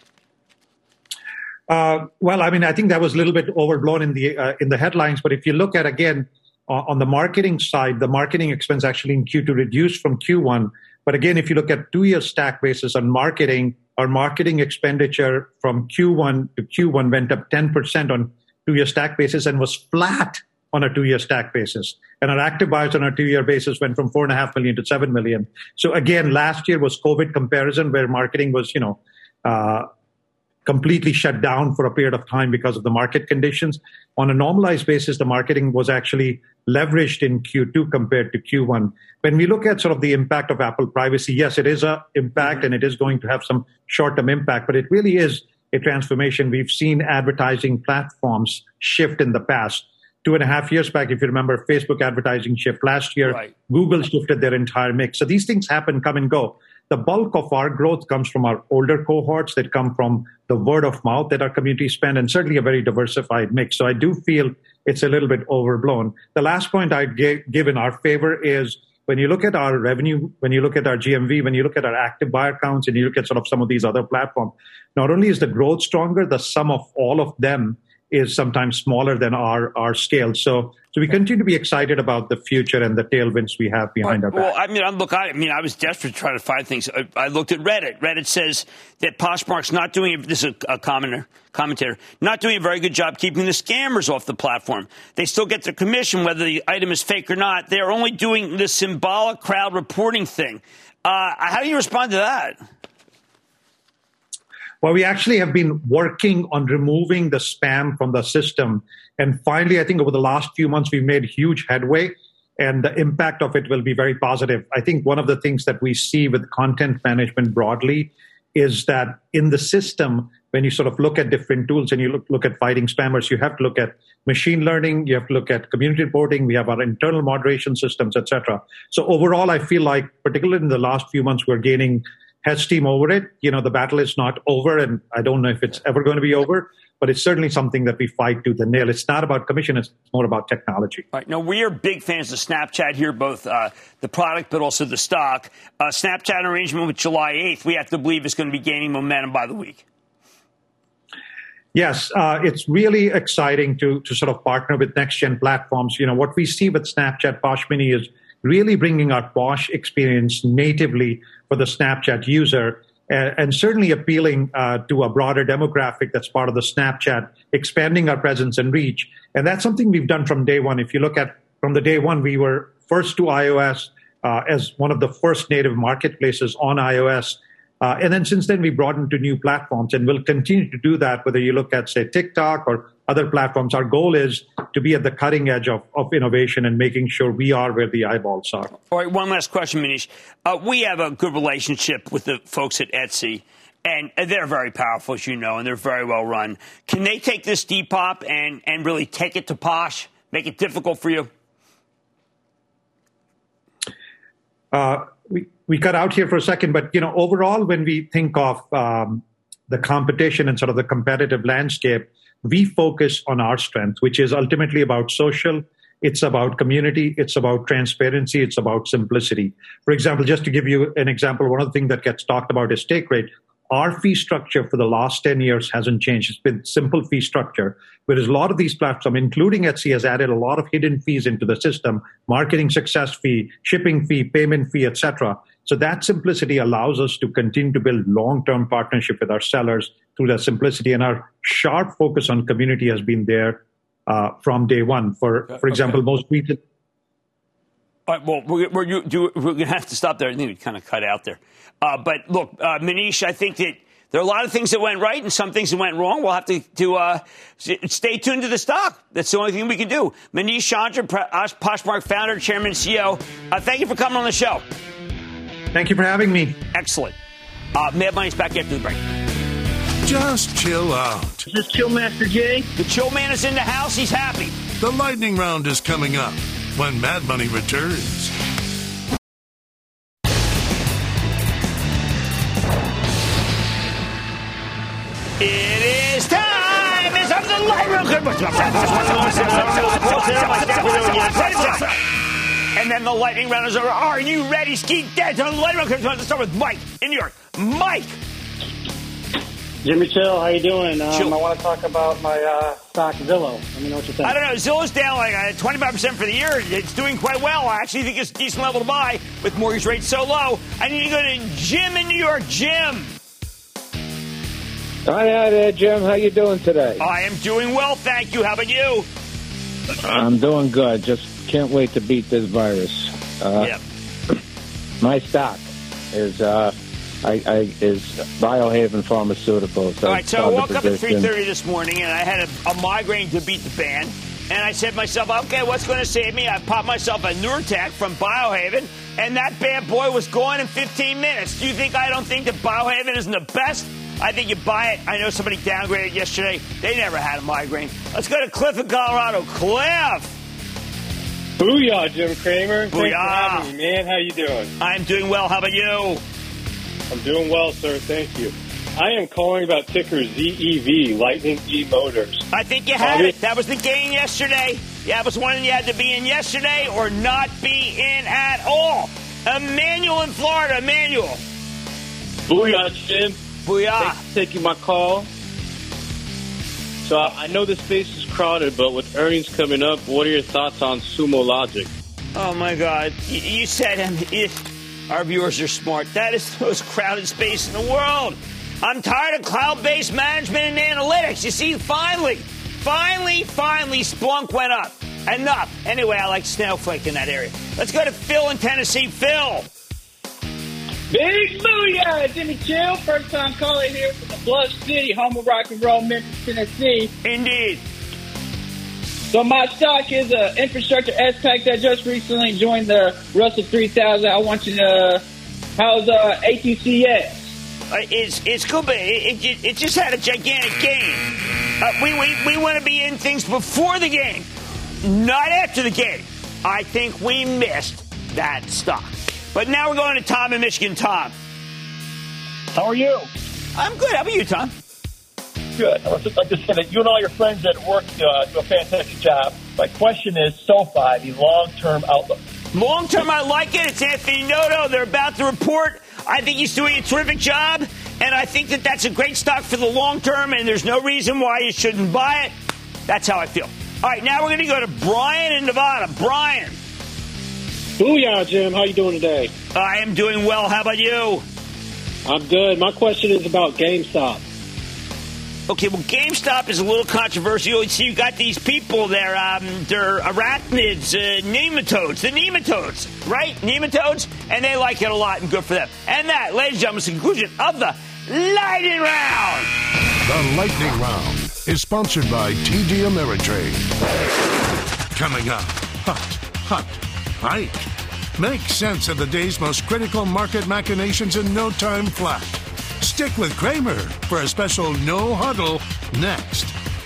Uh, well, I mean, I think that was a little bit overblown in the uh, in the headlines. But if you look at, again, uh, on the marketing side, the marketing expense actually in Q two reduced from Q one. But again, if you look at two-year stack basis on marketing, our marketing expenditure from Q one to Q one went up ten percent on two-year stack basis and was flat on a two-year stack basis. And our active buyers on a two-year basis went from four point five million to seven million. So again, last year was COVID comparison where marketing was, you know, uh, completely shut down for a period of time because of the market conditions. On a normalized basis, the marketing was actually leveraged in Q two compared to Q one. When we look at sort of the impact of Apple privacy, yes, it is an impact and it is going to have some short-term impact, but it really is a transformation. We've seen advertising platforms shift in the past. Two and a half years back, if you remember, Facebook advertising shift. Last year, right. Google shifted their entire mix. So these things happen, come and go. The bulk of our growth comes from our older cohorts that come from the word of mouth that our community spend, and certainly a very diversified mix. So I do feel it's a little bit overblown. The last point I'd give in our favor is when you look at our revenue, when you look at our G M V, when you look at our active buyer counts, and you look at sort of some of these other platforms, not only is the growth stronger, the sum of all of them is sometimes smaller than our, our scale. So so we continue to be excited about the future and the tailwinds we have behind well, our back. Well, I mean, look, I, I mean, I was desperate to try to find things. I, I looked at Reddit. Reddit says that Poshmark's not doing, this is a, a commenter, commentator, not doing a very good job keeping the scammers off the platform. They still get their commission, whether the item is fake or not. They're only doing the symbolic crowd reporting thing. Uh, how do you respond to that? Well, we actually have been working on removing the spam from the system. And finally, I think over the last few months, we've made huge headway, and the impact of it will be very positive. I think one of the things that we see with content management broadly is that in the system, when you sort of look at different tools and you look, look at fighting spammers, you have to look at machine learning, you have to look at community reporting, we have our internal moderation systems, et cetera. So overall, I feel like, particularly in the last few months, we're gaining head steam over it. You know, the battle is not over, and I don't know if it's ever going to be over, but it's certainly something that we fight tooth and nail. It's not about commission. It's more about technology. All right. Now, we are big fans of Snapchat here, both uh, the product but also the stock. Uh, Snapchat arrangement with July eighth, we have to believe is going to be gaining momentum by the week. Yes, uh, it's really exciting to to sort of partner with next-gen platforms. You know, what we see with Snapchat Posh Mini is really bringing our Posh experience natively for the Snapchat user, and, and certainly appealing uh, to a broader demographic that's part of the Snapchat, expanding our presence and reach. And that's something we've done from day one. If you look at from the day one, we were first to iOS uh, as one of the first native marketplaces on iOS. Uh, and then since then, we broadened to new platforms, and we'll continue to do that, whether you look at, say, TikTok or other platforms. Our goal is to be at the cutting edge of, of innovation and making sure we are where the eyeballs are. All right, one last question, Manish. Uh, we have a good relationship with the folks at Etsy, and they're very powerful, as you know, and they're very well run. Can they take this Depop and, and really take it to Posh, make it difficult for you? Uh, we, we cut out here for a second, but, you know, overall, when we think of um, the competition and sort of the competitive landscape, we focus on our strength, which is ultimately about social. It's about community. It's about transparency. It's about simplicity. For example, just to give you an example, one of the things that gets talked about is take rate. Our fee structure for the last ten years hasn't changed. It's been simple fee structure, whereas a lot of these platforms, including Etsy, has added a lot of hidden fees into the system, marketing success fee, shipping fee, payment fee, et cetera. So that simplicity allows us to continue to build long-term partnership with our sellers through that simplicity. And our sharp focus on community has been there uh, from day one. For for example, okay. most recent. All right, well, we're, we're, we're going to have to stop there. I think we kind of cut out there. Uh, but look, uh, Manish, I think that there are a lot of things that went right and some things that went wrong. We'll have to, to uh, stay tuned to the stock. That's the only thing we can do. Manish Chandra, Poshmark founder, chairman, and C E O. Uh, thank you for coming on the show. Thank you for having me. Excellent. Uh, Mad Money's back after the break. Just chill out. Is this Chill Master Jay? The Chill Man is in the house. He's happy. The lightning round is coming up when Mad Money returns. It is time. It's up to the lightning round. And then the lightning round is over. Are you ready, Ski Dad? The lightning round. Let's start with Mike in New York. Mike. Jimmy Chill, how you doing? Um, Chill. I want to talk about my uh, stock Zillow. Let me know what you think. I don't know. Zillow's down like uh, twenty-five percent for the year. It's doing quite well. I actually think it's a decent level to buy with mortgage rates so low. I need to go to Jim in New York. Jim. Hi, hi there, Jim. How you doing today? I am doing well, thank you. How about you? I'm doing good. Just can't wait to beat this virus. Uh, yep. My stock is uh, I, I is Biohaven Pharmaceuticals. All right, so I woke up at three thirty this morning, and I had a, a migraine to beat the band. And I said to myself, okay, what's going to save me? I popped myself a Nurtec from Biohaven, and that bad boy was gone in fifteen minutes. Do you think I don't think that Biohaven isn't the best? I think you buy it. I know somebody downgraded yesterday. They never had a migraine. Let's go to Cliff in Colorado. Cliff! Booyah, Jim Cramer. Booyah. Thanks for having me, man. How you doing? I'm doing well. How about you? I'm doing well, sir. Thank you. I am calling about ticker Z E V, Lightning E Motors. I think you had it. That was the game yesterday. Yeah, it was one you had to be in yesterday or not be in at all. Emmanuel in Florida. Emmanuel. Booyah, Jim. Booyah. Thanks for taking my call. So I know the space is crowded, but with earnings coming up, what are your thoughts on Sumo Logic? Oh, my God. You, you said him. If our viewers are smart. That is the most crowded space in the world. I'm tired of cloud-based management and analytics. You see, finally, finally, finally, Splunk went up. Enough. Anyway, I like Snowflake in that area. Let's go to Phil in Tennessee. Phil. Big booyah, Jimmy Chill. First time calling here from the Bluff City, home of rock and roll, Memphis, Tennessee. Indeed. So my stock is an infrastructure S-Pac that just recently joined the Russell three thousand. I want you to, how's uh, A T C X? Uh, it's it's good, but it, it, it just had a gigantic gain. Uh, we we, we want to be in things before the game, not after the game. I think we missed that stock. But now we're going to Tom in Michigan. Tom. How are you? I'm good. How about you, Tom? Good. I was just, I just said that you and all your friends at work uh, do a fantastic job. My question is, SoFi, the long-term outlook. Long-term, I like it. It's Anthony Noto. They're about to report. I think he's doing a terrific job, and I think that that's a great stock for the long term, and there's no reason why you shouldn't buy it. That's how I feel. All right, now we're going to go to Brian in Nevada. Brian. Booyah, Jim. How you doing today? I am doing well. How about you? I'm good. My question is about GameStop. Okay, well, GameStop is a little controversial. See, you got these people there, um, they're arachnids, uh, nematodes, the nematodes, right? Nematodes, and they like it a lot, and good for them. And that, ladies and gentlemen, is the conclusion of the Lightning Round. The Lightning Round is sponsored by T D Ameritrade. Coming up, hot, hot, Ike. Make sense of the day's most critical market machinations in no time flat. Stick with Kramer for a special No Huddle next.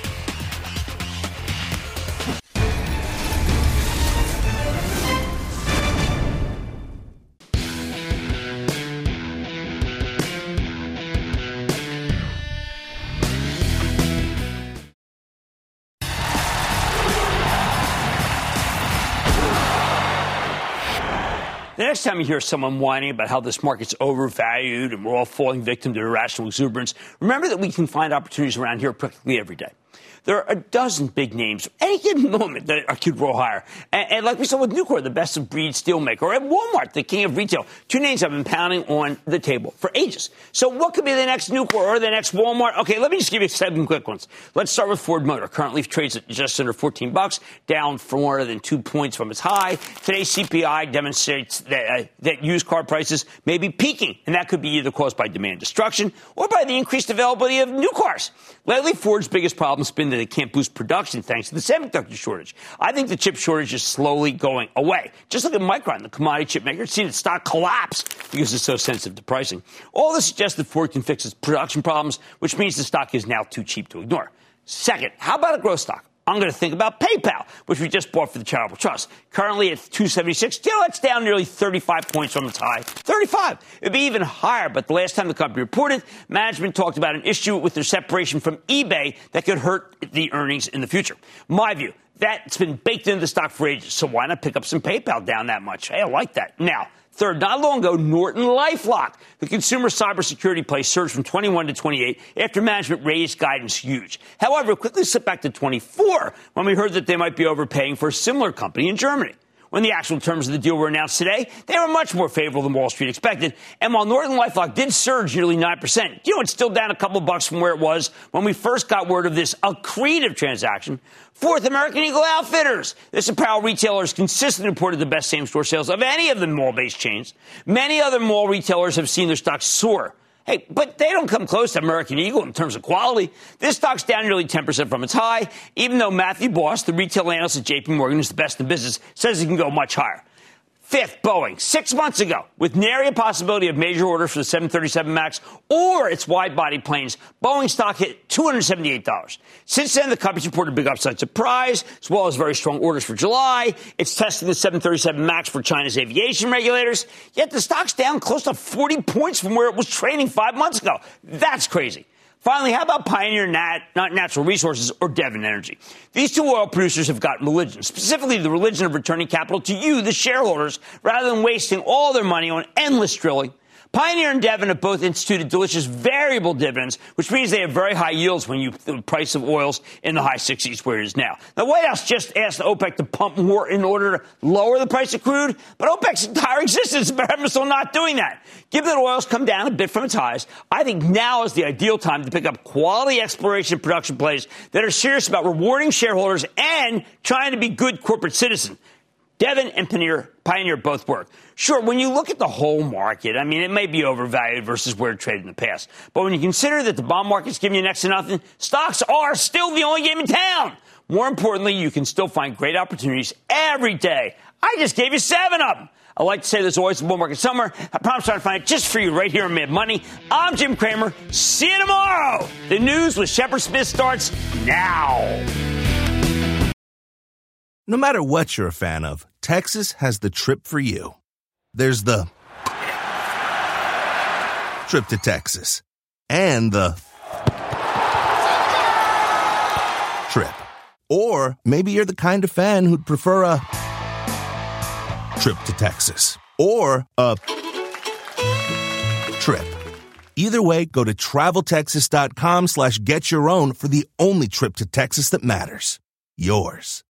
The next time you hear someone whining about how this market's overvalued and we're all falling victim to irrational exuberance, remember that we can find opportunities around here practically every day. There are a dozen big names at any given moment that could roll higher. And, and like we saw with Nucor, the best of breed steelmaker, or at Walmart, the king of retail, two names I've been pounding on the table for ages. So what could be the next Nucor or the next Walmart? Okay, let me just give you seven quick ones. Let's start with Ford Motor. Currently trades at just under fourteen bucks, down for more than two points from its high. Today's C P I demonstrates that, uh, that used car prices may be peaking, and that could be either caused by demand destruction or by the increased availability of new cars. Lately, Ford's biggest problem has been that they can't boost production thanks to the semiconductor shortage. I think the chip shortage is slowly going away. Just look at Micron, the commodity chip maker. It's seen its stock collapse because it's so sensitive to pricing. All this suggests that Ford can fix its production problems, which means the stock is now too cheap to ignore. Second, how about a growth stock? I'm going to think about PayPal, which we just bought for the charitable trust. Currently at two seventy-six, still it's down nearly thirty-five points from its high. thirty-five. It'd be even higher, but the last time the company reported, management talked about an issue with their separation from eBay that could hurt the earnings in the future. My view, that's been baked into the stock for ages, so why not pick up some PayPal down that much? Hey, I like that. Now, third, not long ago, Norton LifeLock, the consumer cybersecurity play, surged from twenty-one to twenty-eight after management raised guidance huge. However, it quickly slipped back to twenty-four when we heard that they might be overpaying for a similar company in Germany. When the actual terms of the deal were announced today, they were much more favorable than Wall Street expected. And while Norton LifeLock did surge nearly nine percent, you know, it's still down a couple of bucks from where it was when we first got word of this accretive transaction. Fourth, American Eagle Outfitters. This apparel retailer has consistently reported the best same-store sales of any of the mall-based chains. Many other mall retailers have seen their stocks soar. Hey, but they don't come close to American Eagle in terms of quality. This stock's down nearly ten percent from its high, even though Matthew Boss, the retail analyst at J P Morgan, who's the best in business, says it can go much higher. Fifth, Boeing. Six months ago, with nary a possibility of major orders for the seven thirty-seven MAX or its wide-body planes, Boeing stock hit two hundred seventy-eight dollars. Since then, the company's reported a big upside surprise, as well as very strong orders for July. It's testing the seven thirty-seven MAX for China's aviation regulators. Yet the stock's down close to forty points from where it was trading five months ago. That's crazy. Finally, how about Pioneer Nat, not Natural Resources or Devon Energy? These two oil producers have got religion, specifically the religion of returning capital to you, the shareholders, rather than wasting all their money on endless drilling. Pioneer and Devon have both instituted delicious variable dividends, which means they have very high yields when you the price of oil's in the high sixties where it is now. The White House just asked OPEC to pump more in order to lower the price of crude, but OPEC's entire existence is still not doing that. Given that oil's come down a bit from its highs, I think now is the ideal time to pick up quality exploration and production plays that are serious about rewarding shareholders and trying to be good corporate citizens. Devon and Pioneer, Pioneer both work. Sure, when you look at the whole market, I mean, it may be overvalued versus where it traded in the past. But when you consider that the bond market's giving you next to nothing, stocks are still the only game in town. More importantly, you can still find great opportunities every day. I just gave you seven of them. I like to say there's always a bull market somewhere. I promise I'll find it just for you right here on Mad Money. I'm Jim Cramer. See you tomorrow. The news with Shepard Smith starts now. No matter what you're a fan of, Texas has the trip for you. There's the trip to Texas. And the trip. Or maybe you're the kind of fan who'd prefer a trip to Texas. Or a trip. Either way, go to traveltexas.com slash get your own for the only trip to Texas that matters. Yours.